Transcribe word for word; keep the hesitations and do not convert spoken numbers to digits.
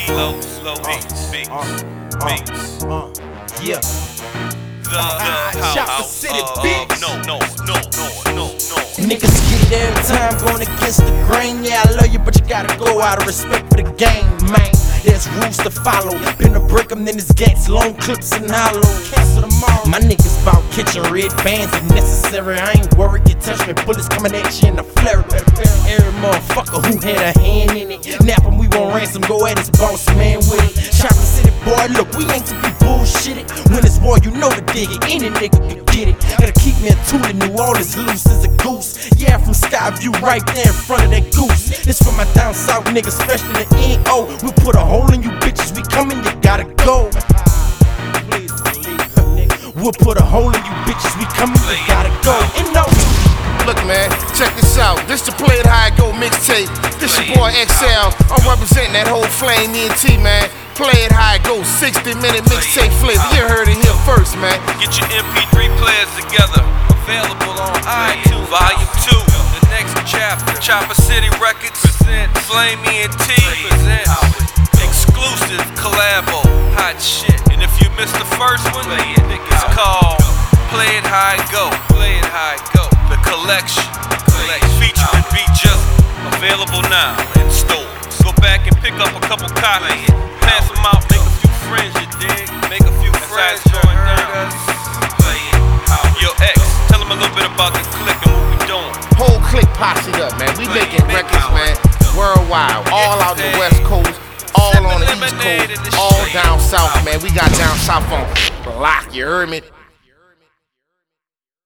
beats, low, slow beats, beats, beats. Yeah. The, the Chopper house City, of, bitch. no, no, no, no, no, no. Niggas get it every time, going against the grain. Yeah, I love you, but you gotta go out of respect for the game, man. There's rules to follow. Been to break them, then it's gangs, long clips and hollow. Cancel them all. My niggas bout catching red bands if necessary. I ain't worried, you touch me, bullets coming at you in a flare. Every motherfucker who had a hand in it. Nap him, we won't ransom, go at his boss man with it. Chopper City, boy, look, we ain't to be bullshitted. When it's war, you know to dig it, any nigga can get it. Gotta keep me a tool in New Orleans, loose as a goose. Yeah, from Skyview, right there in front of that goose. This for my down south niggas, especially the N O. We put a hole in you bitches, we coming, you gotta go. We'll put a hole in you bitches, we coming, you gotta go. And no. Look, man, check this out. This the Play It How It Go mixtape. This your boy X L. I'm representing that whole Flame E N T, man. Play It How It Go, sixty minute mixtape flavor. You heard it here first, man. Get your M P three players together. Available on iTunes, Volume two. The next chapter. Chopper City Records present Flame E N T presents exclusive collabo hot shit. And if you missed the first one, it's called Play It How It Go. Play It How It Go. The collection. Collect featuring B Just available now in stores. Go back and pick up a couple copies. Pass them out, make a few friends, you dig? Make a few friends, join down. Yo, X, tell them a little bit about the click and what we doing. Whole click posse up, man. We making records, man, worldwide. All out the West Coast, all on the East Coast, all down south, man. We got down south on block, you heard me?